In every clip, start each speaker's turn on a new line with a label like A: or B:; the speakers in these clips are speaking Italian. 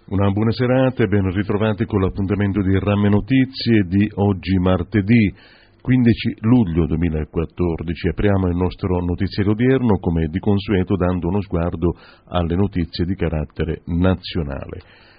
A: Una buona serata e ben ritrovati con l'appuntamento di Ramme Notizie di oggi martedì 15 luglio 2014. Apriamo il nostro notiziero odierno come di consueto dando uno sguardo alle notizie di carattere nazionale.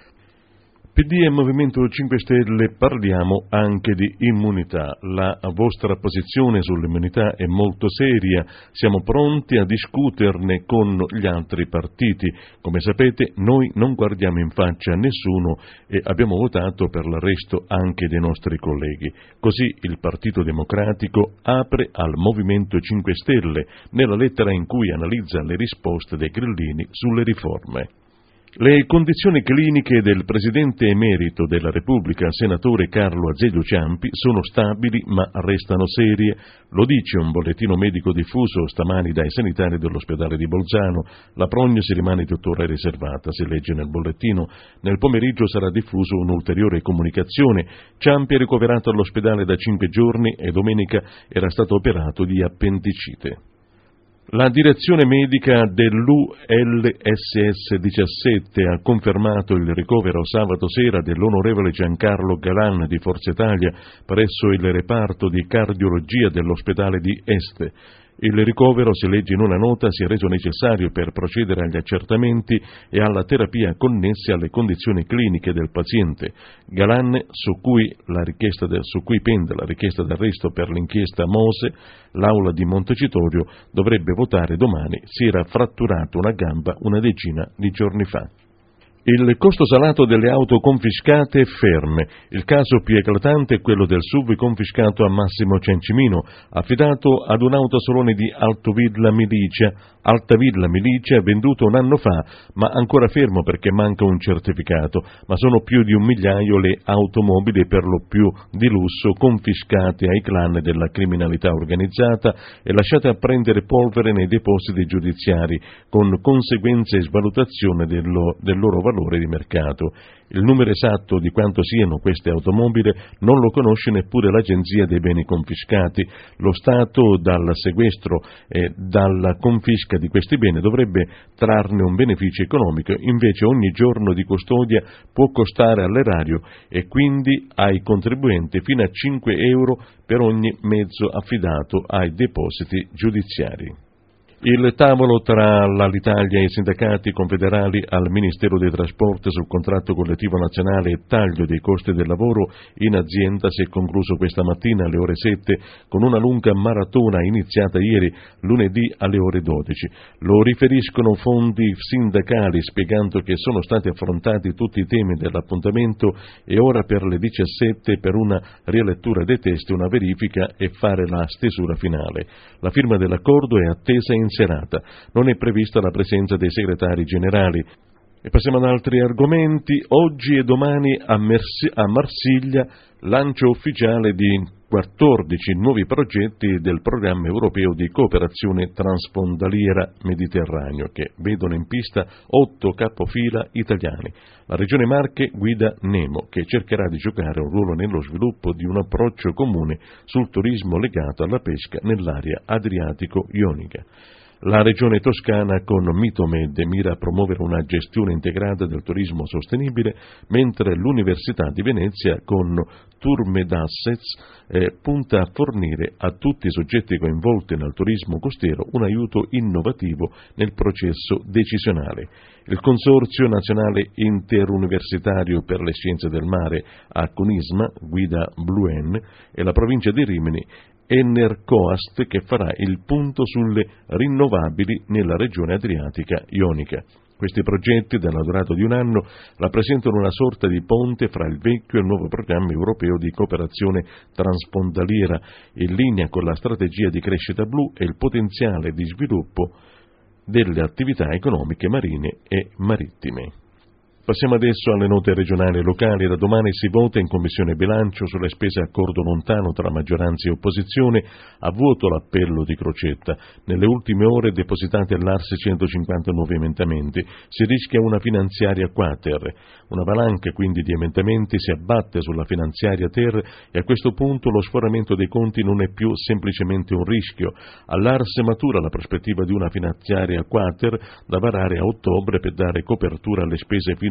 A: PD e Movimento 5 Stelle parliamo anche di immunità. La vostra posizione sull'immunità è molto seria, siamo pronti a discuterne con gli altri partiti. Come sapete noi non guardiamo in faccia a nessuno e abbiamo votato per l'arresto anche dei nostri colleghi. Così il Partito Democratico apre al Movimento 5 Stelle nella lettera in cui analizza le risposte dei grillini sulle riforme. Le condizioni cliniche del Presidente emerito della Repubblica, senatore Carlo Azeglio Ciampi, sono stabili ma restano serie. Lo dice un bollettino medico diffuso stamani dai sanitari dell'ospedale di Bolzano. La prognosi rimane tuttora riservata, si legge nel bollettino. Nel pomeriggio sarà diffuso un'ulteriore comunicazione. Ciampi è ricoverato all'ospedale da 5 giorni e domenica era stato operato di appendicite. La direzione medica dell'ULSS 17 ha confermato il ricovero sabato sera dell'onorevole Giancarlo Galan di Forza Italia presso il reparto di cardiologia dell'ospedale di Este. Il ricovero, si legge in una nota, si è reso necessario per procedere agli accertamenti e alla terapia connesse alle condizioni cliniche del paziente. Galan, su cui pende la richiesta d'arresto per l'inchiesta Mose, l'aula di Montecitorio dovrebbe votare domani. Si era fratturato una gamba una decina di giorni fa. Il costo salato delle auto confiscate è ferme. Il caso più eclatante è quello del SUV confiscato a Massimo Cencimino, affidato ad un autosalone di Altavilla Milicia, venduto un anno fa, ma ancora fermo perché manca un certificato. Ma sono più di 1 migliaio le automobili, per lo più di lusso, confiscate ai clan della criminalità organizzata e lasciate a prendere polvere nei depositi giudiziari, con conseguenze e svalutazione del loro valore di mercato. Il numero esatto di quanto siano queste automobili non lo conosce neppure l'Agenzia dei beni confiscati. Lo Stato, dal sequestro e dalla confisca di questi beni, dovrebbe trarne un beneficio economico, invece ogni giorno di custodia può costare all'erario e quindi ai contribuenti fino a 5 euro per ogni mezzo affidato ai depositi giudiziari. Il tavolo tra l'Alitalia e i sindacati confederali al Ministero dei Trasporti sul contratto collettivo nazionale e taglio dei costi del lavoro in azienda si è concluso questa mattina alle ore 7 con una lunga maratona iniziata ieri lunedì alle ore 12. Lo riferiscono fonti sindacali spiegando che sono stati affrontati tutti i temi dell'appuntamento e ora per le 17 per una rilettura dei testi, una verifica e fare la stesura finale. La firma dell'accordo è attesa in serata. Non è prevista la presenza dei segretari generali. E passiamo ad altri argomenti. Oggi e domani a Marsiglia lancio ufficiale di 14 nuovi progetti del programma europeo di cooperazione transfrontaliera Mediterraneo che vedono in pista 8 capofila italiani. La Regione Marche guida Nemo, che cercherà di giocare un ruolo nello sviluppo di un approccio comune sul turismo legato alla pesca nell'area adriatico-ionica. La Regione Toscana con Mitomed mira a promuovere una gestione integrata del turismo sostenibile, mentre l'Università di Venezia con Turmed Assets punta a fornire a tutti i soggetti coinvolti nel turismo costiero un aiuto innovativo nel processo decisionale. Il Consorzio Nazionale Interuniversitario per le Scienze del Mare a Cunisma, guida Bluen, e la provincia di Rimini Enercoast, che farà il punto sulle rinnovabili nella regione adriatica ionica. Questi progetti, dalla durata di un anno, rappresentano una sorta di ponte fra il vecchio e il nuovo programma europeo di cooperazione transfrontaliera, in linea con la strategia di crescita blu e il potenziale di sviluppo delle attività economiche marine e marittime. Passiamo adesso alle note regionali e locali. Da domani si vota in Commissione Bilancio sulle spese a accordo lontano tra maggioranza e opposizione. A vuoto l'appello di Crocetta. Nelle ultime ore depositati all'Arsi 150 nuovi emendamenti. Si rischia una finanziaria quater. Una valanga quindi di emendamenti si abbatte sulla finanziaria ter e a questo punto lo sforamento dei conti non è più semplicemente un rischio. All'Arsi matura la prospettiva di una finanziaria quater da varare a ottobre per dare copertura alle spese fino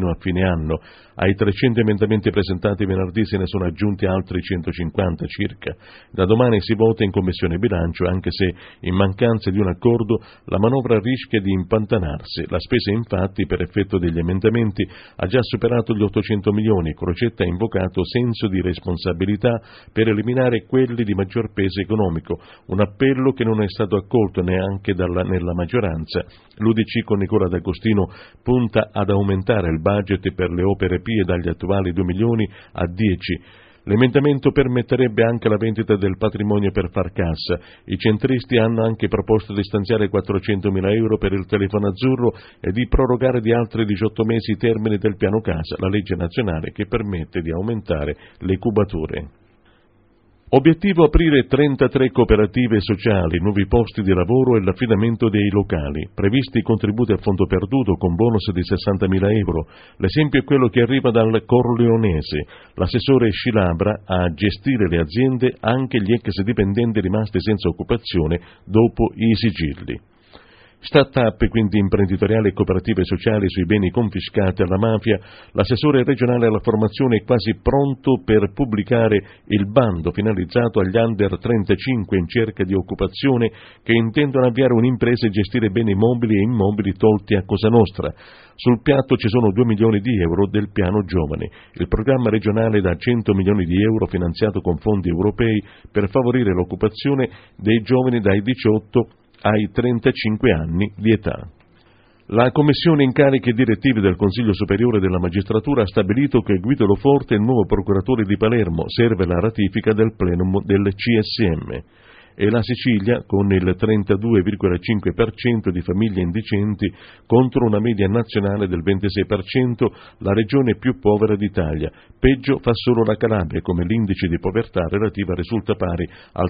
A: fino a fine anno. Ai 300 emendamenti presentati venerdì se ne sono aggiunti altri 150 circa. Da domani si vota in Commissione Bilancio, anche se, in mancanza di un accordo, la manovra rischia di impantanarsi. La spesa, infatti, per effetto degli emendamenti, ha già superato gli 800 milioni. Crocetta ha invocato senso di responsabilità per eliminare quelli di maggior peso economico, un appello che non è stato accolto neanche nella maggioranza. L'UDC con Nicola D'Agostino punta ad aumentare il budget per le opere PIE dagli attuali 2 milioni a 10. L'emendamento permetterebbe anche la vendita del patrimonio per far cassa. I centristi hanno anche proposto di stanziare 400.000 euro per il telefono azzurro e di prorogare di altri 18 mesi i termini del piano casa, la legge nazionale che permette di aumentare le cubature. Obiettivo: aprire 33 cooperative sociali, nuovi posti di lavoro e l'affidamento dei locali. Previsti contributi a fondo perduto con bonus di 60.000 euro. L'esempio è quello che arriva dal Corleonese. L'assessore Scilabra a gestire le aziende anche gli ex dipendenti rimasti senza occupazione dopo i sigilli. Start-up, quindi imprenditoriali e cooperative sociali sui beni confiscati alla mafia. L'assessore regionale alla formazione è quasi pronto per pubblicare il bando finalizzato agli under 35 in cerca di occupazione che intendono avviare un'impresa e gestire beni mobili e immobili tolti a Cosa Nostra. Sul piatto ci sono 2 milioni di euro del piano giovani, il programma regionale da 100 milioni di euro finanziato con fondi europei per favorire l'occupazione dei giovani dai 18 ai 35 anni di età. La Commissione Incarichi Direttivi del Consiglio Superiore della Magistratura ha stabilito che Guido Lo Forte è il nuovo procuratore di Palermo. Serve la ratifica del plenum del CSM. E la Sicilia, con il 32,5% di famiglie indigenti contro una media nazionale del 26%, la regione più povera d'Italia. Peggio fa solo la Calabria, come l'indice di povertà relativa risulta pari al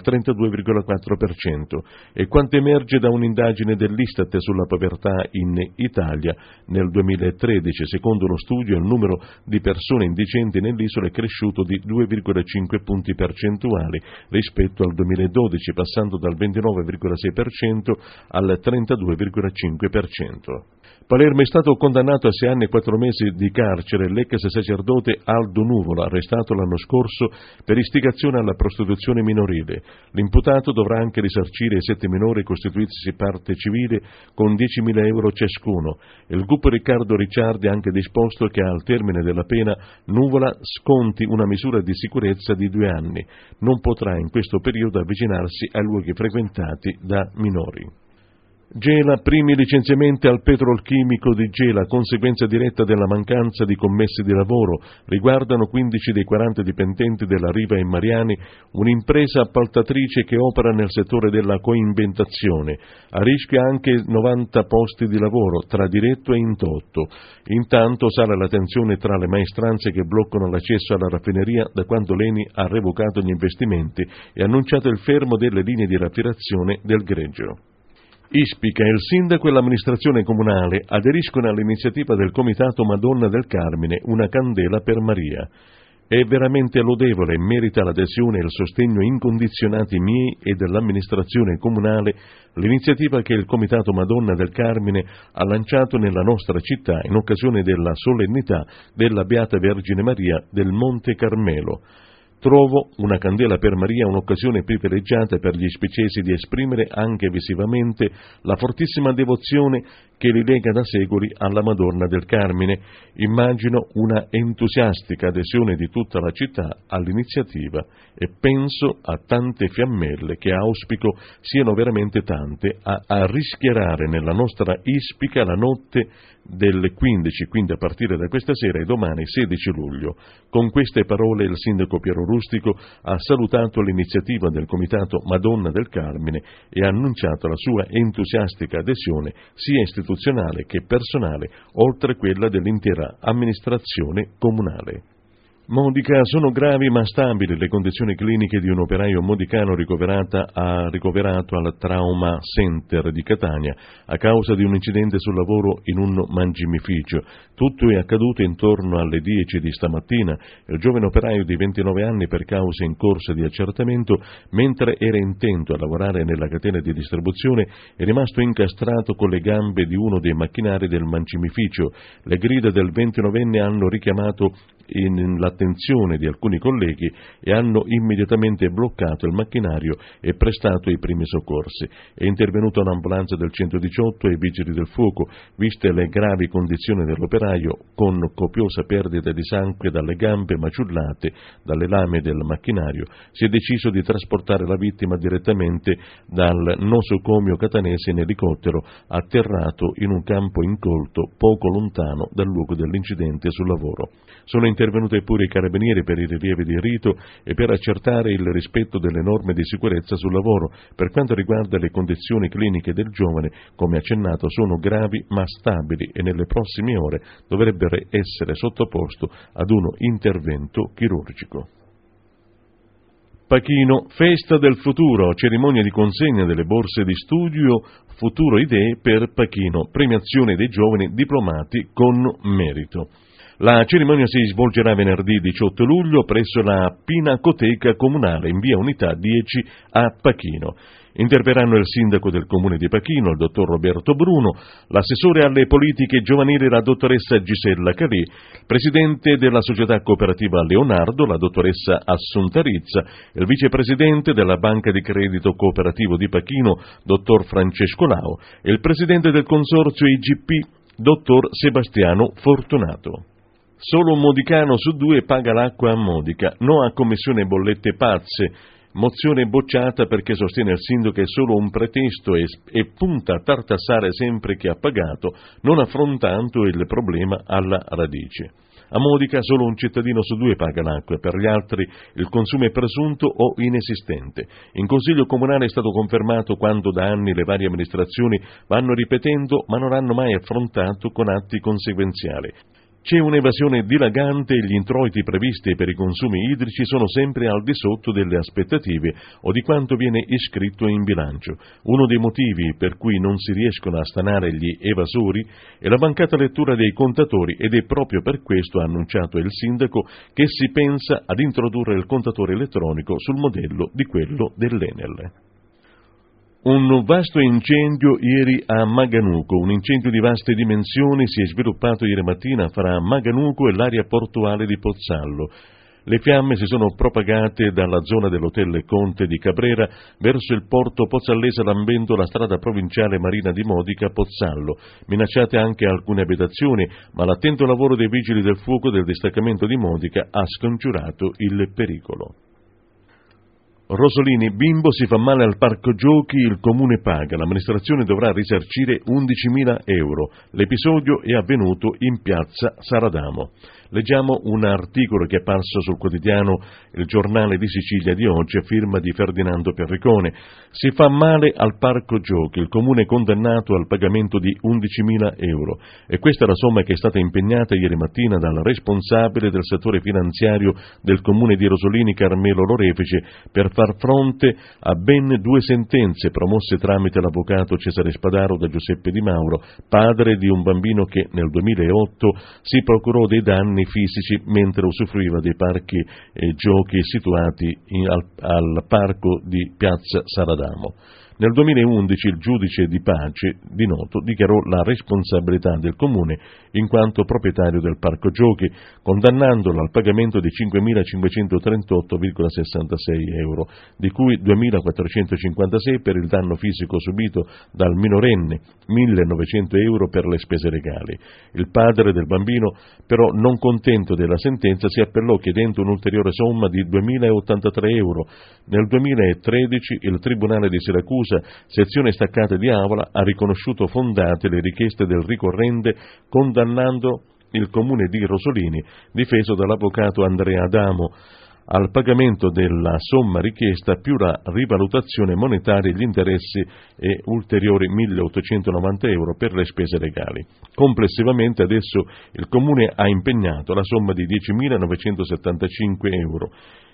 A: 32,4%. E quanto emerge da un'indagine dell'Istat sulla povertà in Italia, nel 2013, secondo uno studio, il numero di persone indigenti nell'isola è cresciuto di 2,5 punti percentuali rispetto al 2012, passando dal 29,6% al 32,5%. Palermo è stato condannato a 6 anni e 4 mesi di carcere l'ex sacerdote Aldo Nuvola, arrestato l'anno scorso per istigazione alla prostituzione minorile. L'imputato dovrà anche risarcire ai 7 minori costituitisi parte civile con 10.000 euro ciascuno. Il GUP Riccardo Ricciardi ha anche disposto che al termine della pena Nuvola sconti una misura di sicurezza di 2 anni. Non potrà in questo periodo avvicinarsi ai luoghi frequentati da minori. Gela, primi licenziamenti al petrolchimico di Gela, conseguenza diretta della mancanza di commessi di lavoro. Riguardano 15 dei 40 dipendenti della Riva e Mariani, un'impresa appaltatrice che opera nel settore della coinventazione. A rischio anche 90 posti di lavoro, tra diretto e indotto. Intanto sale la tensione tra le maestranze che bloccano l'accesso alla raffineria da quando l'ENI ha revocato gli investimenti e annunciato il fermo delle linee di raffinazione del greggio. Ispica, il sindaco e l'amministrazione comunale aderiscono all'iniziativa del Comitato Madonna del Carmine, una candela per Maria. È veramente lodevole e merita l'adesione e il sostegno incondizionati miei e dell'amministrazione comunale l'iniziativa che il Comitato Madonna del Carmine ha lanciato nella nostra città in occasione della solennità della Beata Vergine Maria del Monte Carmelo. Trovo una candela per Maria un'occasione privilegiata per gli ispicesi di esprimere anche visivamente la fortissima devozione che li lega da secoli alla Madonna del Carmine. Immagino una entusiastica adesione di tutta la città all'iniziativa e penso a tante fiammelle che auspico siano veramente tante a rischiarare nella nostra Ispica la notte del 15, quindi a partire da questa sera e domani 16 luglio. Con queste parole il sindaco Piero Rustico ha salutato l'iniziativa del Comitato Madonna del Carmine e ha annunciato la sua entusiastica adesione sia istituzionale che personale, oltre quella dell'intera amministrazione comunale. Modica: sono gravi ma stabili le condizioni cliniche di un operaio modicano ricoverato al Trauma Center di Catania a causa di un incidente sul lavoro in un mangimificio. Tutto è accaduto intorno alle 10 di stamattina. Il giovane operaio di 29 anni, per cause in corso di accertamento, mentre era intento a lavorare nella catena di distribuzione, è rimasto incastrato con le gambe di uno dei macchinari del mangimificio. Le grida del 29enne hanno richiamato l'attenzione di alcuni colleghi e hanno immediatamente bloccato il macchinario e prestato i primi soccorsi. È intervenuta un'ambulanza del 118 e i vigili del fuoco. Viste le gravi condizioni dell'operaio, con copiosa perdita di sangue dalle gambe maciullate dalle lame del macchinario, si è deciso di trasportare la vittima direttamente dal nosocomio catanese in elicottero, atterrato in un campo incolto poco lontano dal luogo dell'incidente sul lavoro. Sono intervenuti pure i carabinieri per i rilievi di rito e per accertare il rispetto delle norme di sicurezza sul lavoro. Per quanto riguarda le condizioni cliniche del giovane, come accennato, sono gravi ma stabili e nelle prossime ore dovrebbero essere sottoposto ad uno intervento chirurgico. Pachino, festa del futuro, cerimonia di consegna delle borse di studio Futuro Idee per Pachino, premiazione dei giovani diplomati con merito. La cerimonia si svolgerà venerdì 18 luglio presso la Pinacoteca Comunale in via Unità 10 a Pachino. Interverranno il sindaco del comune di Pachino, il dottor Roberto Bruno, l'assessore alle politiche giovanili, la dottoressa Gisella Calì, presidente della società cooperativa Leonardo, la dottoressa Assunta Rizza, il vicepresidente della banca di credito cooperativo di Pachino, dottor Francesco Lao, e il presidente del consorzio IGP, dottor Sebastiano Fortunato. Solo un modicano su 2 paga l'acqua a Modica, no a commissione bollette pazze, mozione bocciata perché sostiene il sindaco che è solo un pretesto e punta a tartassare sempre chi ha pagato, non affrontando il problema alla radice. A Modica solo un cittadino su 2 paga l'acqua, per gli altri il consumo è presunto o inesistente. In Consiglio Comunale è stato confermato quanto da anni le varie amministrazioni vanno ripetendo ma non hanno mai affrontato con atti conseguenziali. C'è un'evasione dilagante e gli introiti previsti per i consumi idrici sono sempre al di sotto delle aspettative o di quanto viene iscritto in bilancio. Uno dei motivi per cui non si riescono a stanare gli evasori è la mancata lettura dei contatori ed è proprio per questo, ha annunciato il sindaco, che si pensa ad introdurre il contatore elettronico sul modello di quello dell'Enel. Un vasto incendio ieri a Maganuco, un incendio di vaste dimensioni si è sviluppato ieri mattina fra Maganuco e l'area portuale di Pozzallo. Le fiamme si sono propagate dalla zona dell'hotel Conte di Cabrera verso il porto pozzallese lambendo la strada provinciale marina di Modica Pozzallo. Minacciate anche alcune abitazioni, ma l'attento lavoro dei vigili del fuoco del distaccamento di Modica ha scongiurato il pericolo. Rosolini, bimbo si fa male al parco giochi, il comune paga, l'amministrazione dovrà risarcire 11.000 euro. L'episodio è avvenuto in piazza Saradamo. Leggiamo un articolo che è apparso sul quotidiano Il Giornale di Sicilia di oggi a firma di Ferdinando Perricone. Si fa male al parco giochi, il comune è condannato al pagamento di 11.000 euro e questa è la somma che è stata impegnata ieri mattina dal responsabile del settore finanziario del comune di Rosolini, Carmelo Lorefice, per far fronte a ben 2 sentenze promosse tramite l'avvocato Cesare Spadaro da Giuseppe Di Mauro, padre di un bambino che nel 2008 si procurò dei danni fisici mentre usufruiva dei parchi giochi situati al parco di piazza Saradamo. Nel 2011 il giudice di pace di Noto dichiarò la responsabilità del comune in quanto proprietario del parco giochi, condannandolo al pagamento di 5.538,66 euro, di cui 2.456 per il danno fisico subito dal minorenne, 1.900 euro per le spese legali. Il padre del bambino, però, non contento della sentenza, si appellò chiedendo un'ulteriore somma di 2.083 euro. Nel 2013 il Tribunale di Siracusa, sezione staccata di Avola, ha riconosciuto fondate le richieste del ricorrente, condannando il comune di Rosolini, difeso dall'avvocato Andrea Adamo, al pagamento della somma richiesta più la rivalutazione monetaria, gli interessi e ulteriori 1.890 euro per le spese legali. Complessivamente adesso il Comune ha impegnato la somma di 10.975 euro,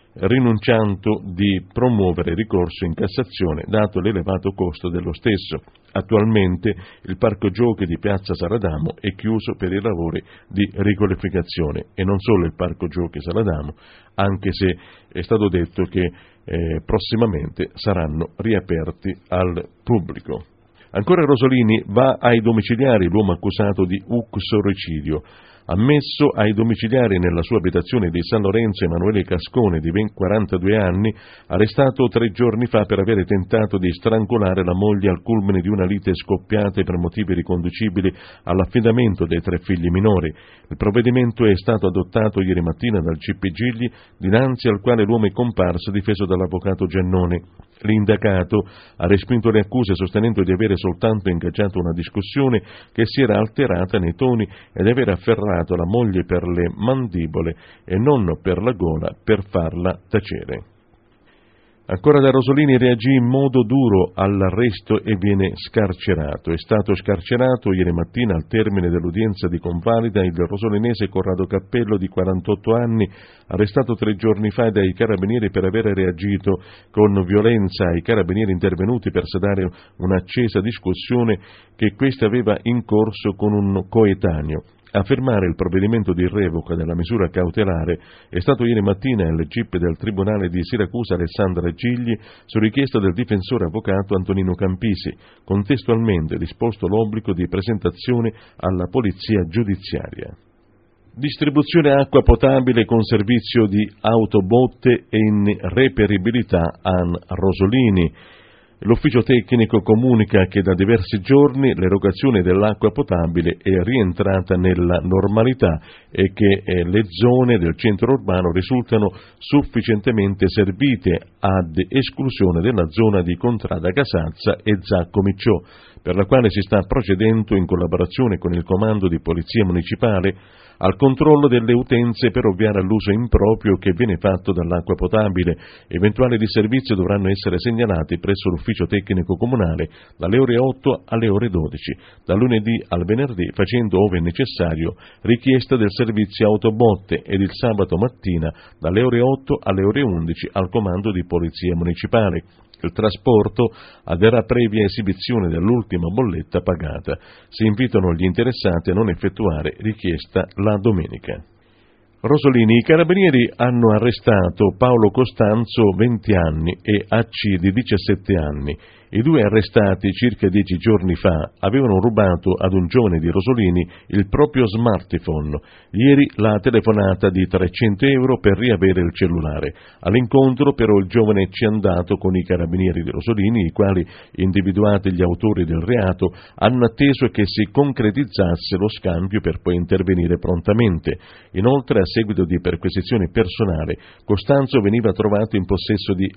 A: rinunciando di promuovere ricorso in Cassazione dato l'elevato costo dello stesso. Attualmente il parco giochi di Piazza Saladamo è chiuso per i lavori di riqualificazione, e non solo il parco giochi Saladamo, anche se è stato detto che prossimamente saranno riaperti al pubblico. Ancora Rosolini, va ai domiciliari l'uomo accusato di uxoricidio. Ammesso ai domiciliari nella sua abitazione di San Lorenzo Emanuele Cascone, di ben 42 anni, arrestato 3 giorni fa per avere tentato di strangolare la moglie al culmine di una lite scoppiata per motivi riconducibili all'affidamento dei 3 figli minori. Il provvedimento è stato adottato ieri mattina dal CP Gigli, dinanzi al quale l'uomo è comparso difeso dall'avvocato Giannone. L'indagato ha respinto le accuse sostenendo di avere soltanto ingaggiato una discussione che si era alterata nei toni e di aver afferrato la moglie per le mandibole e non per la gola per farla tacere. Ancora da Rosolini, reagì in modo duro all'arresto e viene scarcerato. È stato scarcerato ieri mattina al termine dell'udienza di convalida il rosolinese Corrado Cappello di 48 anni, arrestato 3 giorni fa dai carabinieri per aver reagito con violenza ai carabinieri intervenuti per sedare un'accesa discussione che questi aveva in corso con un coetaneo. A firmare il provvedimento di revoca della misura cautelare è stato ieri mattina il GIP del Tribunale di Siracusa Alessandra Gigli su richiesta del difensore avvocato Antonino Campisi, contestualmente disposto l'obbligo di presentazione alla polizia giudiziaria. Distribuzione acqua potabile con servizio di autobotte e in reperibilità a Rosolini. L'ufficio tecnico comunica che da diversi giorni l'erogazione dell'acqua potabile è rientrata nella normalità e che le zone del centro urbano risultano sufficientemente servite, ad esclusione della zona di Contrada Casazza e Zacco Micciò, per la quale si sta procedendo in collaborazione con il comando di polizia municipale al controllo delle utenze per ovviare all'uso improprio che viene fatto dall'acqua potabile. Eventuali disservizi dovranno essere segnalati presso l'ufficio tecnico comunale dalle ore 8 alle ore 12, dal lunedì al venerdì, facendo, ove necessario, richiesta del servizio autobotte, ed il sabato mattina dalle ore 8 alle ore 11 al comando di polizia municipale. Il trasporto avverrà previa esibizione dell'ultima bolletta pagata. Si invitano gli interessati a non effettuare richiesta la domenica. Rosolini, i carabinieri hanno arrestato Paolo Costanzo, 20 anni, e AC di 17 anni. I 2 arrestati circa 10 giorni fa avevano rubato ad un giovane di Rosolini il proprio smartphone. Ieri la telefonata di 300 euro per riavere il cellulare. All'incontro però il giovane ci è andato con i carabinieri di Rosolini, i quali, individuati gli autori del reato, hanno atteso che si concretizzasse lo scambio per poi intervenire prontamente. Inoltre, a seguito di perquisizione personale, Costanzo veniva trovato in possesso di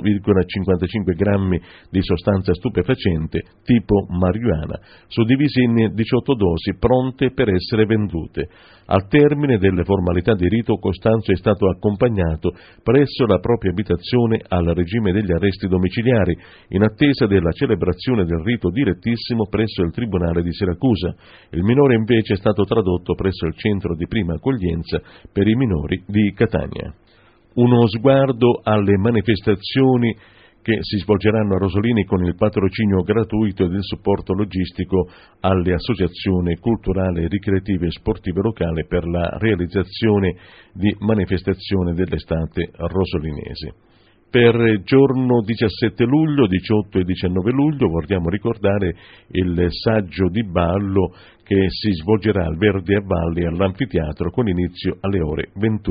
A: 8,55 grammi di sostanza stupefacente tipo marijuana, suddivisi in 18 dosi pronte per essere vendute. Al termine delle formalità di rito, Costanzo è stato accompagnato presso la propria abitazione al regime degli arresti domiciliari, in attesa della celebrazione del rito direttissimo presso il Tribunale di Siracusa. Il minore invece è stato tradotto presso il centro di prima accoglienza per i minori di Catania. Uno sguardo alle manifestazioni che si svolgeranno a Rosolini con il patrocinio gratuito e del supporto logistico alle associazioni culturali, ricreative e sportive locali per la realizzazione di manifestazioni dell'estate rosolinese. Per giorno 17 luglio, 18 e 19 luglio vogliamo ricordare il saggio di ballo che si svolgerà al Verdi a Valli all'Anfiteatro con inizio alle ore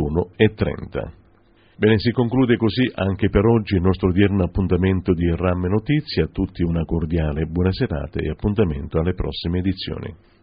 A: 21:30. Bene, si conclude così anche per oggi il nostro odierno appuntamento di RAM Notizie. A tutti una cordiale buona serata e appuntamento alle prossime edizioni.